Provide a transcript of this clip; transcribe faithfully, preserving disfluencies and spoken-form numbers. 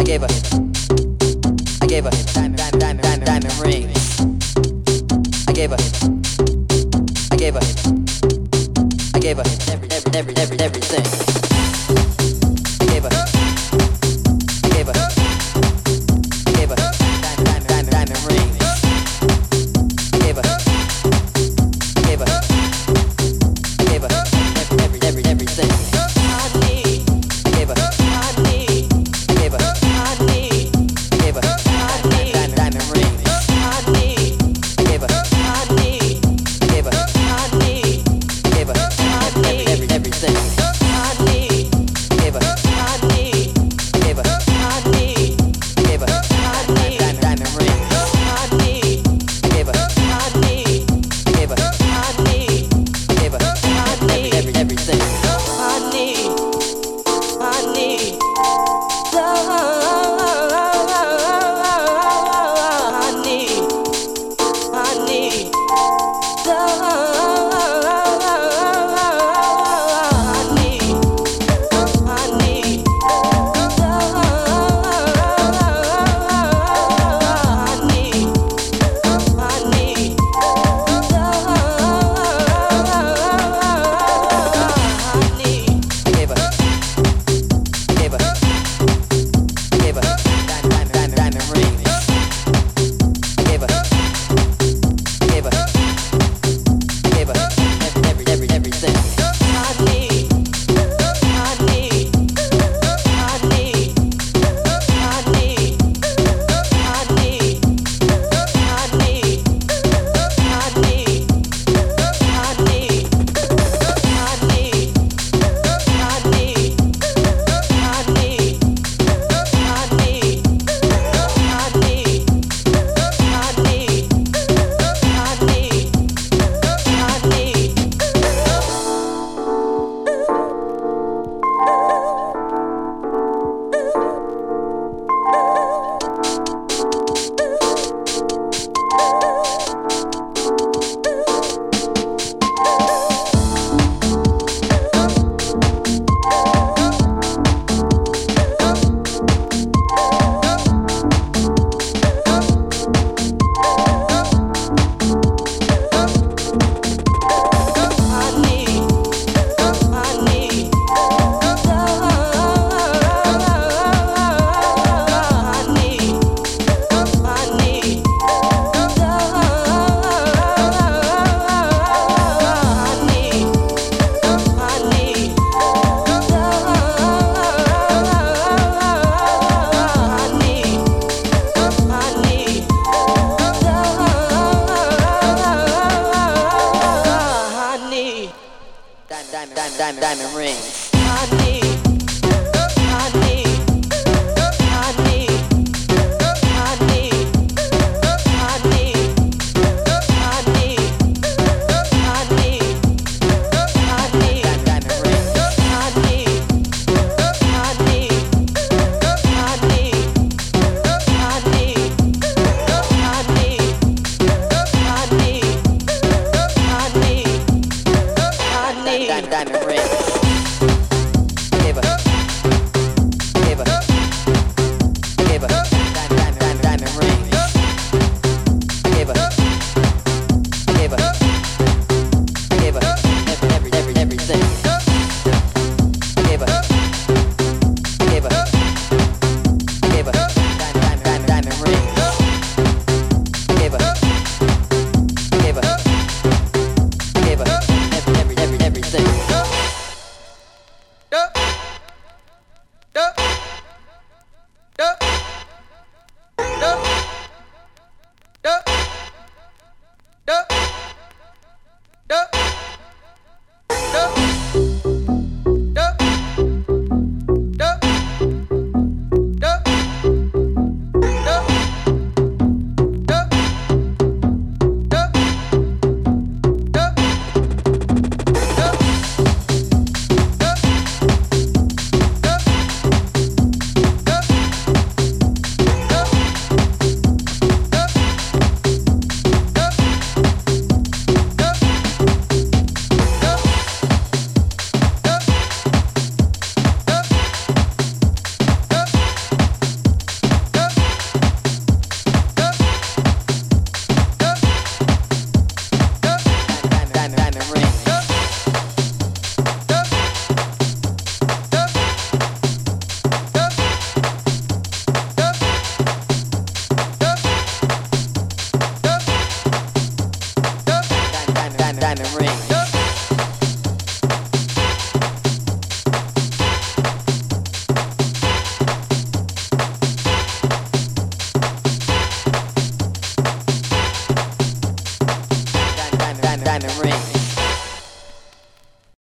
gave her, I gave her diamond, diamond, diamond, diamond, diamond rings. I gave her, I gave her, I gave her every, every, every, every, everything. I gave her, I gave her, I gave her diamond, diamond, diamond, diamond rings. I gave her, I gave her, I gave her every, every, every, everything. I need, I gave her, I need, I gave her, I need, I gave her diamond, diamond, diamond rings. I need, I gave her, I need, I gave her, I need, I gave her every, every, every, everything. I need, I gave her, I need, I gave her, I need, I gave her diamond, diamond, diamond rings. I need, I gave her, I need, I gave her, I need, I gave her every, every, everything. I need, I need love. I need, I need love. I need, I need love. I need, I need love. I need, I gave her, I gave her, I gave her diamond, diamond, diamond rings. I gave her, I gave her, I gave her every, every, every, everything. I need, I need, I need, I need, I need, I need, I need, I need, I need, I need, I need, I need, I need, I need, diamond, diamond, diamond, diamond rings.